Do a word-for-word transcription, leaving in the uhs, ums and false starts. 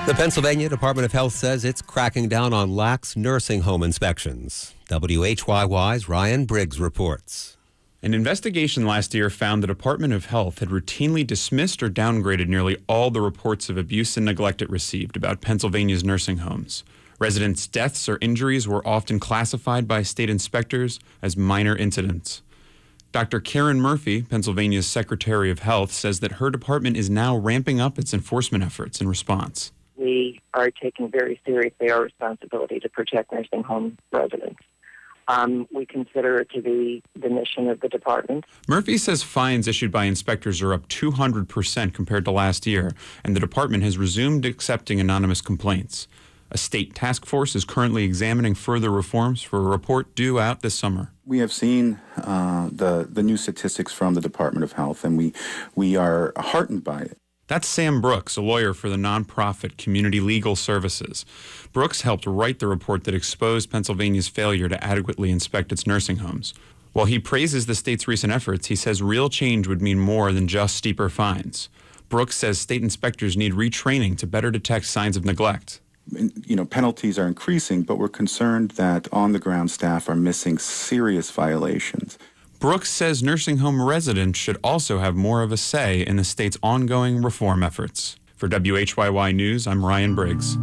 The Pennsylvania Department of Health says it's cracking down on lax nursing home inspections. W H Y Y's Ryan Briggs reports. An investigation last year found the Department of Health had routinely dismissed or downgraded nearly all the reports of abuse and neglect it received about Pennsylvania's nursing homes. Residents' deaths or injuries were often classified by state inspectors as minor incidents. Doctor Karen Murphy, Pennsylvania's Secretary of Health, says that her department is now ramping up its enforcement efforts in response. We are taking very seriously our responsibility to protect nursing home residents. Um, we consider it to be the mission of the department. Murphy says fines issued by inspectors are up two hundred percent compared to last year, and the department has resumed accepting anonymous complaints. A state task force is currently examining further reforms for a report due out this summer. We have seen uh, the, the new statistics from the Department of Health, and we, we are heartened by it. That's Sam Brooks, a lawyer for the nonprofit Community Legal Services. Brooks helped write the report that exposed Pennsylvania's failure to adequately inspect its nursing homes. While he praises the state's recent efforts, he says real change would mean more than just steeper fines. Brooks says state inspectors need retraining to better detect signs of neglect. You know, penalties are increasing, but we're concerned that on-the-ground staff are missing serious violations. Brooks says nursing home residents should also have more of a say in the state's ongoing reform efforts. For W H Y Y News, I'm Ryan Briggs.